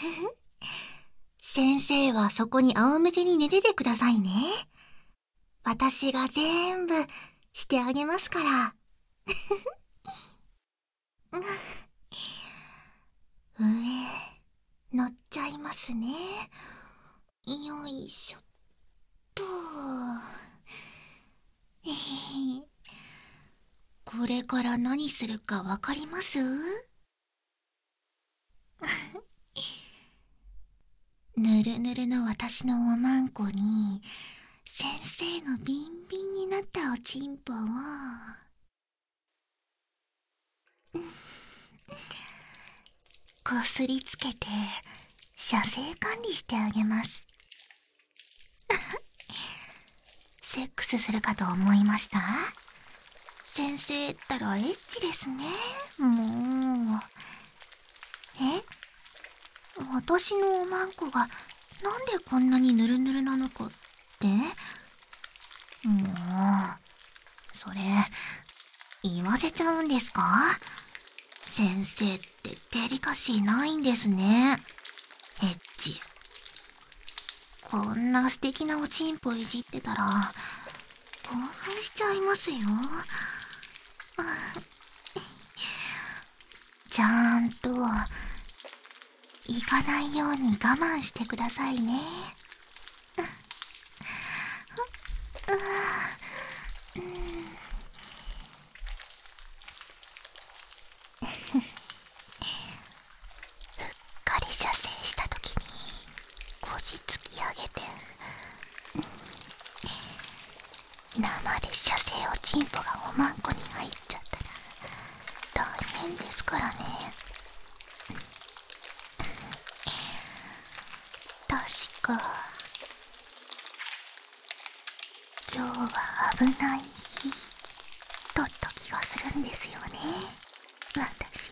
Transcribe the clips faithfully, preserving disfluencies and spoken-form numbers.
先生はそこに仰向けに寝ててくださいね。私が全部してあげますから。上、乗っちゃいますね。よいしょっと。えー、これから何するかわかります？ぬるぬるの私のおまんこに先生のビンビンになったおちんぽをこすりつけて射精管理してあげます。セックスするかと思いました？先生ったらエッチですね。もう。え？私のおまんこがなんでこんなにヌルヌルなのかって？もう、それ、言わせちゃうんですか？先生ってデリカシーないんですね。エッチ。こんな素敵なおちんぽいじってたら、興奮しちゃいますよ。ちゃんと、行かないように我慢してくださいね。ふっかり射精したときに腰突き上げて生で射精おちんぽがおまんこに入っちゃったら大変ですからね。確か今日は危ない日だった気がするんですよね、私。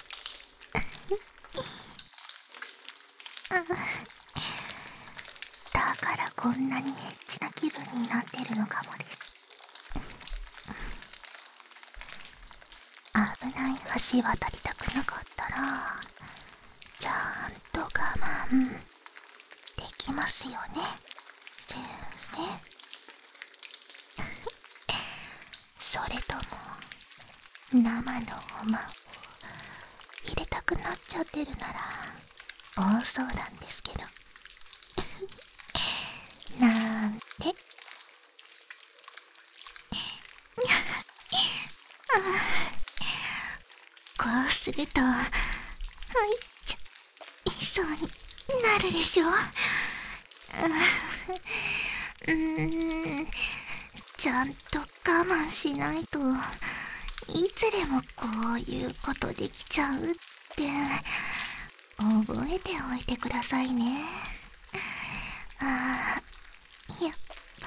だからこんなにエッチな気分になってるのかもです。危ない橋渡りたくなかったらちゃんと我慢できますよね、先生。それとも生のおまんを入れたくなっちゃってるなら大相談ですけど。なんてこうするとはいっちゃいそうになるでしょ。うーん、ちゃんと我慢しないといつでもこういうことできちゃうって覚えておいてくださいね。あー、やっぱ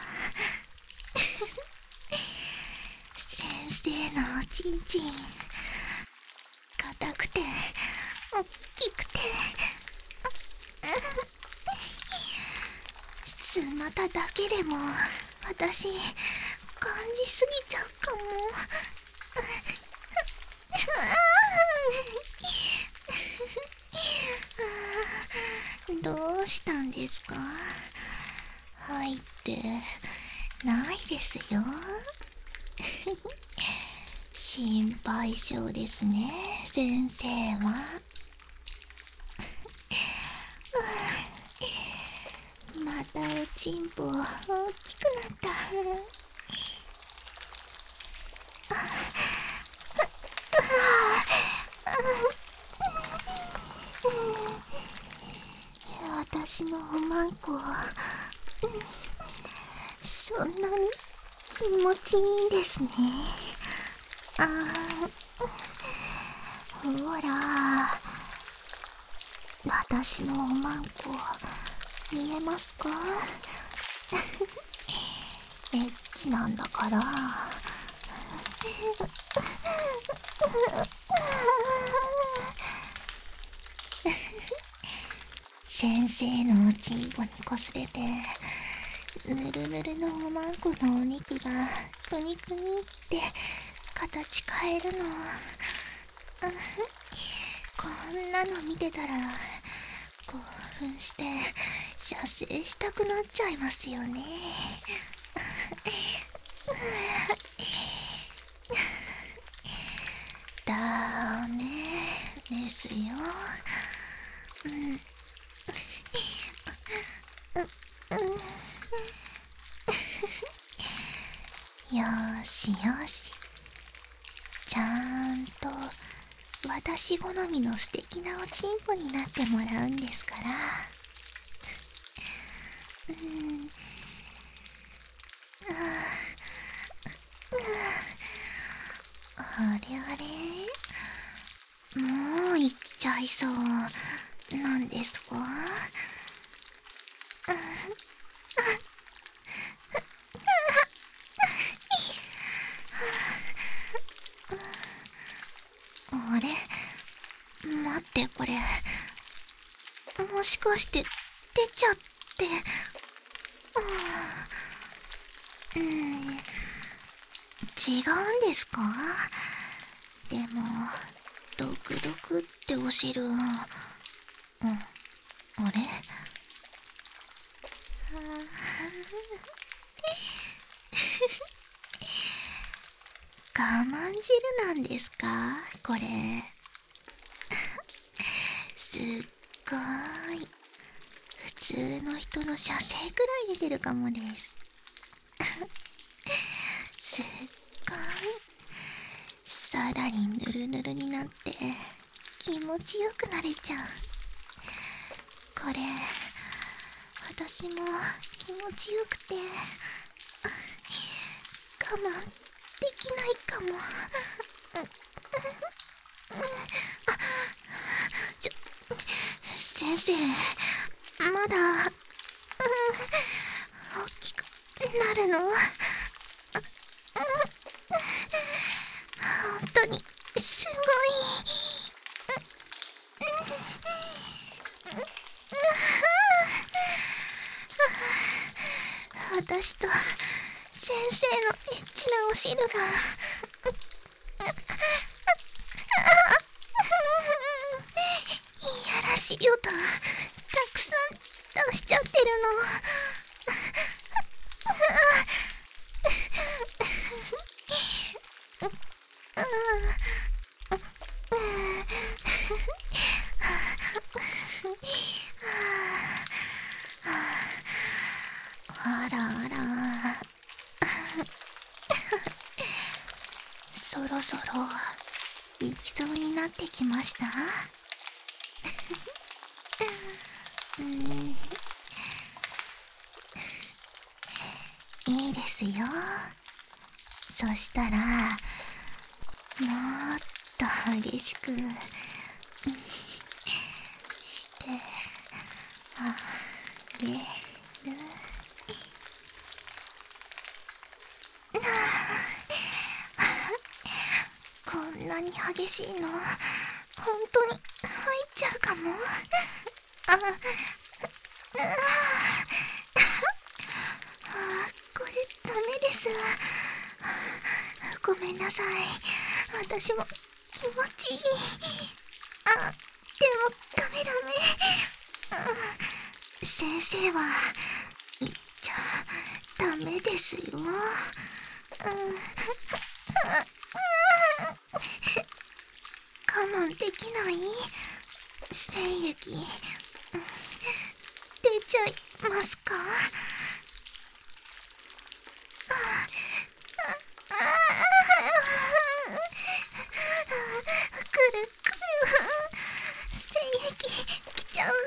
先生のおちんちん硬くて大きくてスマタだけでも私感じすぎちゃうかも。どうしたんですか？入ってないですよ。心配性ですね、先生は。またおちんぽ大きくなった。私のおまんこそんなに気持ちいいんですね。あー、ほら、私のおまんこ見えますか？エッチなんだから先生のおちんぽにこすれてぬるぬるのおまんこのお肉がくにくにって形変えるの。こんなの見てたらこう奮して射精したくなっちゃいますよね。ダメですよ。うん、よーしよし、ちゃんと私好みの素敵なおちんぽになってもらうんですから。うん、あれあれ、もう行っちゃいそうなんですか？あれ、待って、これもしかして出ちゃって。うん、違うんですか？でもドクドクってお汁、うん、あれ、我慢汁なんですかこれ？すっごーい、普通の人の射精くらい出てるかもです。すっごい、さらにぬるぬるになって気持ちよくなれちゃう。これ私も気持ちよくて我慢できないかも。ちょ、先生、まだ、うん、大きくなるの？本当にすごい。私と先生のエッチなお汁がいやらしい音たくさん出しちゃってるの。あらあら、そろそろ行きそうになってきました。うん、いいですよ。そしたらもっと激しくしてあげる。こんなに激しいの本当に入っちゃうかも。ああ、これダメです。ごめんなさい、私も気持ちいい。あ、でもダメダメ、うん、先生は言っちゃダメですよ。うん、我慢できない精液出ちゃいますか？くるくる、精液きちゃう。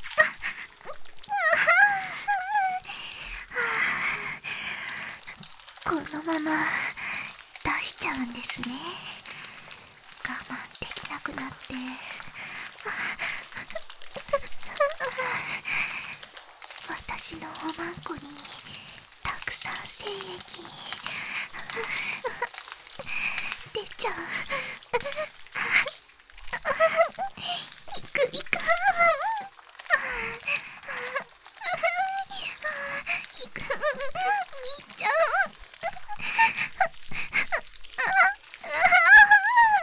このまま出しちゃうんですね。我慢できなくなって、私のおまんこにたくさん精液出ちゃう。いくいく、いくいっちゃう。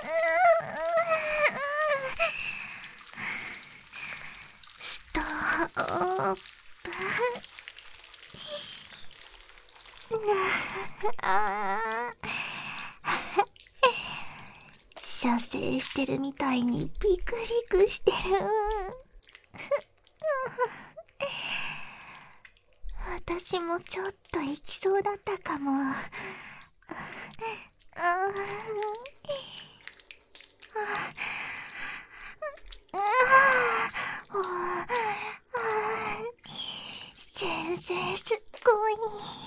ストッーあー射精してるみたいにビクビクしてる。私もちょっと行きそうだったかも。先生すっごい。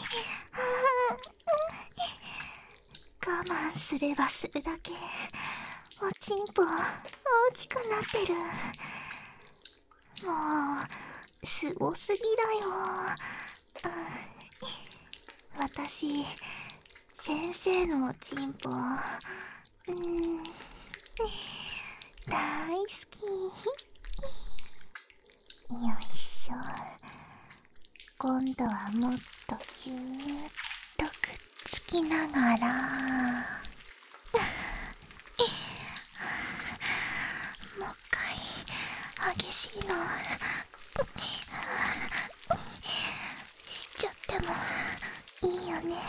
我慢すればするだけおちんぽ大きくなってる。もうすごすぎだよ。私先生のおちんぽうん大好き。よいしょ。今度はもっとぎゅーっとくっつきながらもう一回激しいのしちゃってもいいよね。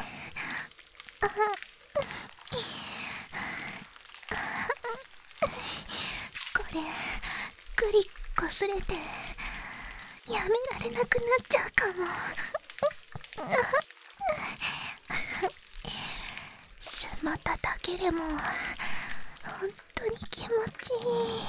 これグリこすれてやめられなくなっちゃうかも。スマタだけでも本当に気持ちいい。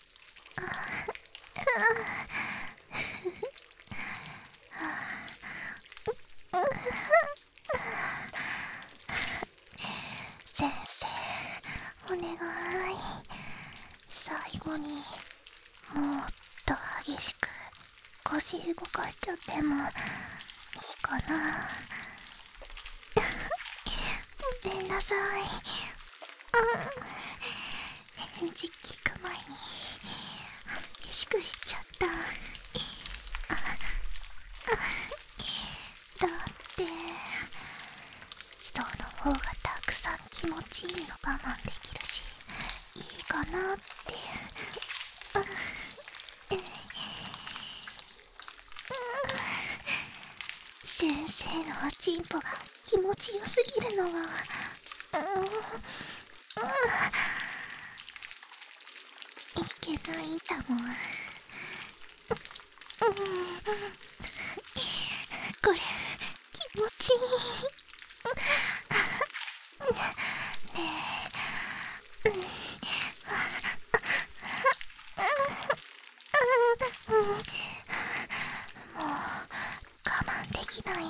先生お願い、最後にもっと激しく腰動かしちゃってもいいかな。ごめんなさい。返事聞く前に激しくしちゃった。だってその方がたくさん気持ちいいの我慢できるしいいかなって。先生のおちんぽが気持ちよすぎるのは、うんうん、いけないんだもん。これ気持ちいい。ねえ、もう我慢できない。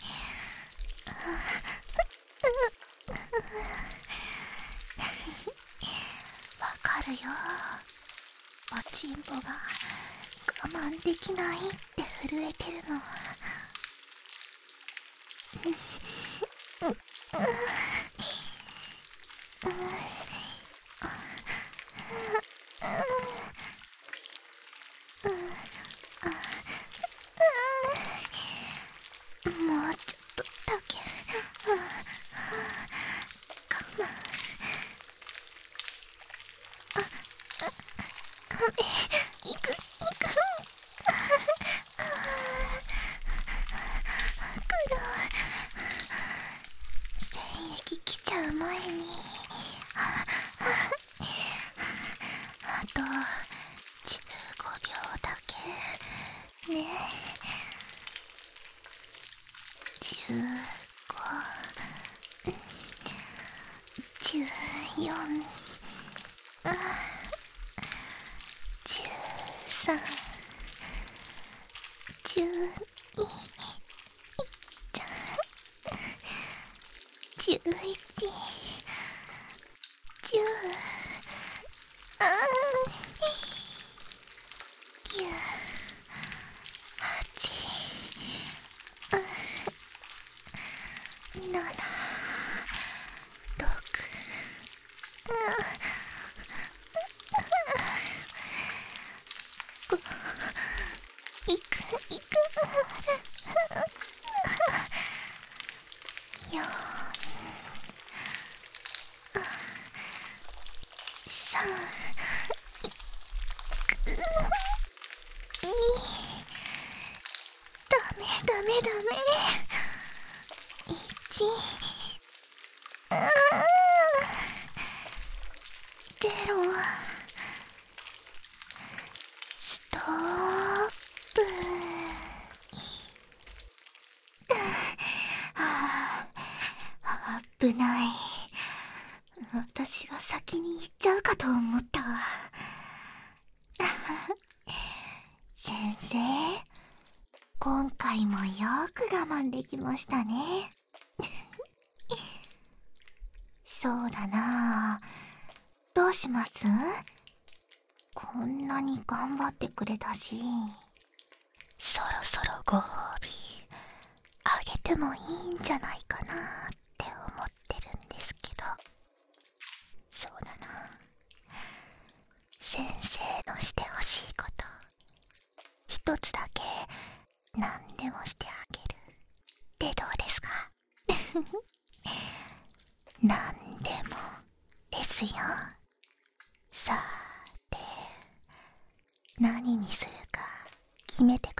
わかるよ。おちんぽが我慢できないって震えてるの。もうちょっとだけ我慢。いくいく。精液来ちゃう前にあとじゅうごびょうだけね。じゅうご、じゅうよん、じゅうさん、じゅうに、じゅういち、じゅう、あきゅう、はち、なな、ろく、ご、いくいく、よん、 ダメダメ。一、うーゼロ、ストップ。はあ、危ない。私が先に行っちゃうかと思ったわ。先生、今回もよーく我慢できましたね。そうだなあ、どうします？こんなに頑張ってくれたし、そろそろご褒美あげてもいいんじゃないかなって思ってるんですけど。そうだな、先生のしてほしいこと一つだけ何でもしてあげるってどうですか？何でもですよ。さて、何にするか決めて